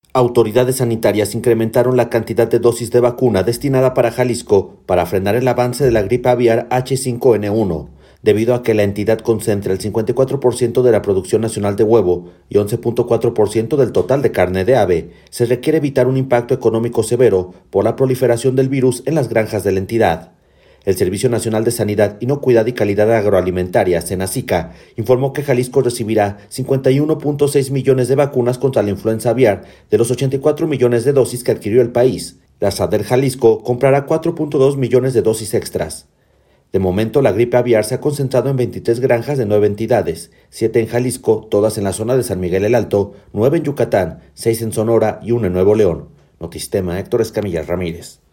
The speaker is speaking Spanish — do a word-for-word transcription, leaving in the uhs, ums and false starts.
Autoridades sanitarias incrementaron la cantidad de dosis de vacuna destinada para Jalisco para frenar el avance de la gripe aviar H cinco N uno, debido a que la entidad concentra el cincuenta y cuatro por ciento de la producción nacional de huevo y once punto cuatro por ciento del total de carne de ave. Se requiere evitar un impacto económico severo por la proliferación del virus en las granjas de la entidad. El Servicio Nacional de Sanidad, Inocuidad y Calidad Agroalimentaria, SENASICA, informó que Jalisco recibirá cincuenta y uno punto seis millones de vacunas contra la influenza aviar de los ochenta y cuatro millones de dosis que adquirió el país. La SADER Jalisco comprará cuatro punto dos millones de dosis extras. De momento, la gripe aviar se ha concentrado en veintitrés granjas de nueve entidades, siete en Jalisco, todas en la zona de San Miguel el Alto, nueve en Yucatán, seis en Sonora y una en Nuevo León. Notistema, Héctor Escamilla Ramírez.